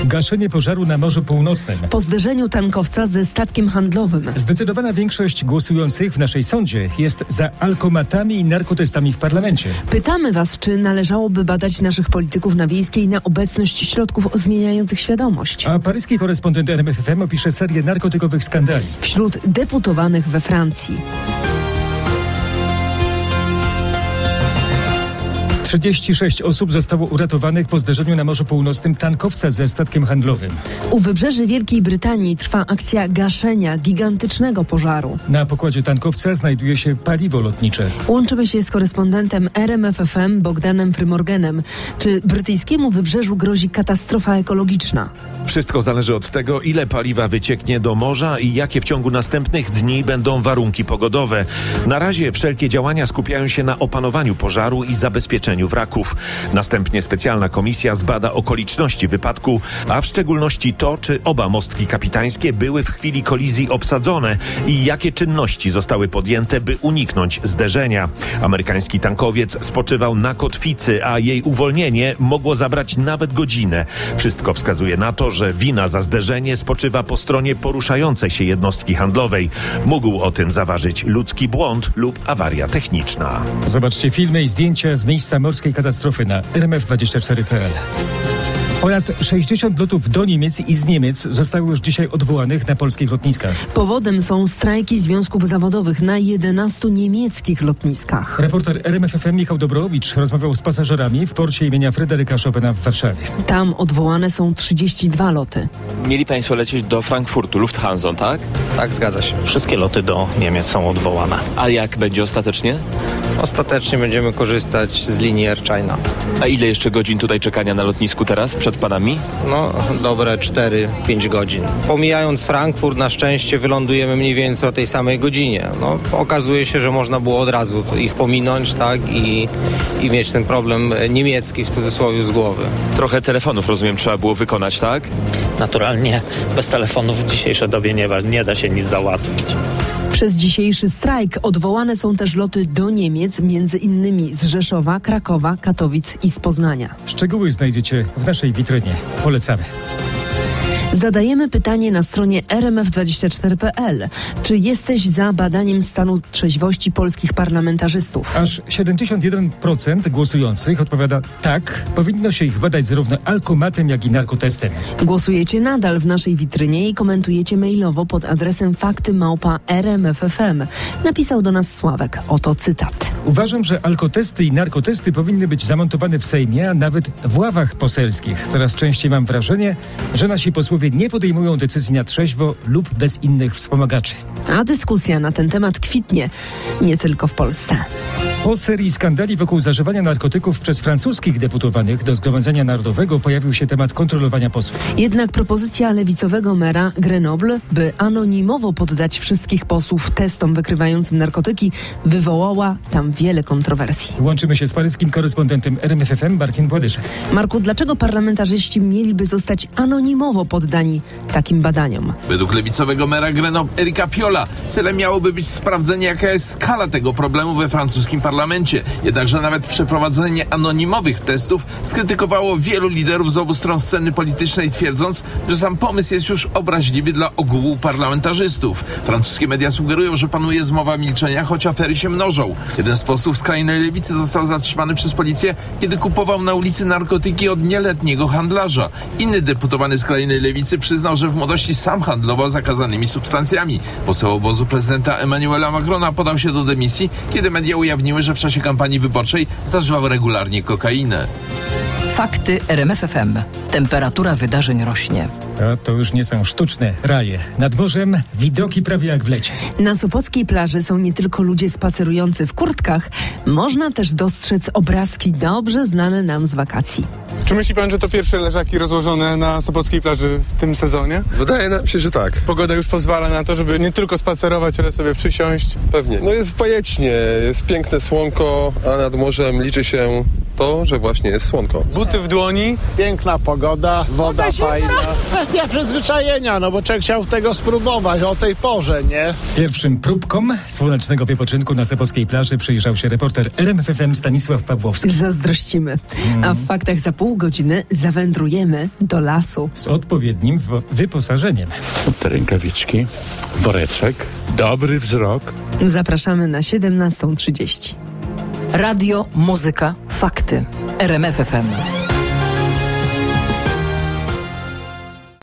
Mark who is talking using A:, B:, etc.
A: Gaszenie pożaru na Morzu Północnym.
B: Po zderzeniu tankowca ze statkiem handlowym.
A: Zdecydowana większość głosujących w naszej sądzie jest za alkomatami i narkotestami w parlamencie.
B: Pytamy was, czy należałoby badać naszych polityków na Wiejskiej na obecność środków zmieniających świadomość.
A: A paryski korespondent RMFFM opisze serię narkotykowych skandali
B: wśród deputowanych we Francji.
A: 36 osób zostało uratowanych po zderzeniu na Morzu Północnym tankowca ze statkiem handlowym.
B: U wybrzeży Wielkiej Brytanii trwa akcja gaszenia gigantycznego pożaru.
A: Na pokładzie tankowca znajduje się paliwo lotnicze.
B: Łączymy się z korespondentem RMFFM Bogdanem Frymorganem. Czy brytyjskiemu wybrzeżu grozi katastrofa ekologiczna?
C: Wszystko zależy od tego, ile paliwa wycieknie do morza i jakie w ciągu następnych dni będą warunki pogodowe. Na razie wszelkie działania skupiają się na opanowaniu pożaru i zabezpieczeniu wraków. Następnie specjalna komisja zbada okoliczności wypadku, a w szczególności to, czy oba mostki kapitańskie były w chwili kolizji obsadzone i jakie czynności zostały podjęte, by uniknąć zderzenia. Amerykański tankowiec spoczywał na kotwicy, a jej uwolnienie mogło zabrać nawet godzinę. Wszystko wskazuje na to, że wina za zderzenie spoczywa po stronie poruszającej się jednostki handlowej. Mógł o tym zaważyć ludzki błąd lub awaria techniczna.
A: Zobaczcie filmy i zdjęcia z miejsca morskiej katastrofy na rmf24.pl. Ponad 60 lotów do Niemiec i z Niemiec zostało już dzisiaj odwołanych na polskich lotniskach.
B: Powodem są strajki związków zawodowych na 11 niemieckich lotniskach.
A: Reporter RMFFM Michał Dobrowicz rozmawiał z pasażerami w porcie imienia Fryderyka Chopina w Warszawie.
B: Tam odwołane są 32 loty.
D: Mieli państwo lecieć do Frankfurtu, Lufthansa, tak?
E: Tak, zgadza się.
F: Wszystkie loty do Niemiec są odwołane.
D: A jak będzie ostatecznie?
E: Ostatecznie będziemy korzystać z linii Air China.
D: A ile jeszcze godzin tutaj czekania na lotnisku teraz, przed panami?
E: No, dobre 4-5 godzin. Pomijając Frankfurt, na szczęście wylądujemy mniej więcej o tej samej godzinie. No, okazuje się, że można było od razu ich pominąć, tak, i mieć ten problem niemiecki w cudzysłowie z głowy.
D: Trochę telefonów, rozumiem, trzeba było wykonać, tak?
F: Naturalnie bez telefonów w dzisiejszej dobie nie da się nic załatwić.
B: Przez dzisiejszy strajk odwołane są też loty do Niemiec, między innymi z Rzeszowa, Krakowa, Katowic i z Poznania.
A: Szczegóły znajdziecie w naszej witrynie. Polecamy.
B: Zadajemy pytanie na stronie rmf24.pl. Czy jesteś za badaniem stanu trzeźwości polskich parlamentarzystów?
A: Aż 71% głosujących odpowiada tak. Powinno się ich badać zarówno alkomatem, jak i narkotestem.
B: Głosujecie nadal w naszej witrynie i komentujecie mailowo pod adresem fakty@rmf.fm. Napisał do nas Sławek. Oto cytat.
A: Uważam, że alkotesty i narkotesty powinny być zamontowane w Sejmie, a nawet w ławach poselskich. Coraz częściej mam wrażenie, że nasi posłowie nie podejmują decyzji na trzeźwo lub bez innych wspomagaczy.
B: A dyskusja na ten temat kwitnie nie tylko w Polsce.
A: Po serii skandali wokół zażywania narkotyków przez francuskich deputowanych do Zgromadzenia Narodowego pojawił się temat kontrolowania posłów.
B: Jednak propozycja lewicowego mera Grenoble, by anonimowo poddać wszystkich posłów testom wykrywającym narkotyki, wywołała tam wiele kontrowersji.
A: Łączymy się z paryskim korespondentem RMFFM Markiem Władyszem.
B: Marku, dlaczego parlamentarzyści mieliby zostać anonimowo poddani takim badaniom?
G: Według lewicowego mera Grenoble Erika Piola celem miałoby być sprawdzenie, jaka jest skala tego problemu we francuskim parlamencie. Jednakże nawet przeprowadzenie anonimowych testów skrytykowało wielu liderów z obu stron sceny politycznej, twierdząc, że sam pomysł jest już obraźliwy dla ogółu parlamentarzystów. Francuskie media sugerują, że panuje zmowa milczenia, choć afery się mnożą. Jeden z posłów skrajnej lewicy został zatrzymany przez policję, kiedy kupował na ulicy narkotyki od nieletniego handlarza. Inny deputowany skrajnej lewicy przyznał, że w młodości sam handlował zakazanymi substancjami. Poseł obozu prezydenta Emmanuela Macrona podał się do dymisji, kiedy media ujawniły, że w czasie kampanii wyborczej zażywał regularnie kokainę.
H: Fakty RMFFM. Temperatura wydarzeń rośnie.
A: A to już nie są sztuczne raje. Nad morzem widoki prawie jak w lecie.
B: Na sopockiej plaży są nie tylko ludzie spacerujący w kurtkach. Można też dostrzec obrazki dobrze znane nam z wakacji.
I: Czy myśli pan, że to pierwsze leżaki rozłożone na sopockiej plaży w tym sezonie?
J: Wydaje nam się, że tak.
I: Pogoda już pozwala na to, żeby nie tylko spacerować, ale sobie przysiąść.
J: Pewnie. No jest bajecznie, jest piękne słonko, a nad morzem liczy się to, że właśnie jest słonko.
I: Buty w dłoni.
K: Piękna pogoda, woda fajna. kwestia przyzwyczajenia, no bo człowiek chciał tego spróbować o tej porze, nie?
A: Pierwszym próbkom słonecznego wypoczynku na sopockiej plaży przyjrzał się reporter RMFFM Stanisław Pawłowski.
B: Zazdrościmy. A w faktach za pół godziny zawędrujemy do lasu.
A: Z odpowiednim wyposażeniem.
L: Te rękawiczki, woreczek, dobry wzrok.
B: Zapraszamy na 17:30.
H: Radio, muzyka, fakty. RMFFM.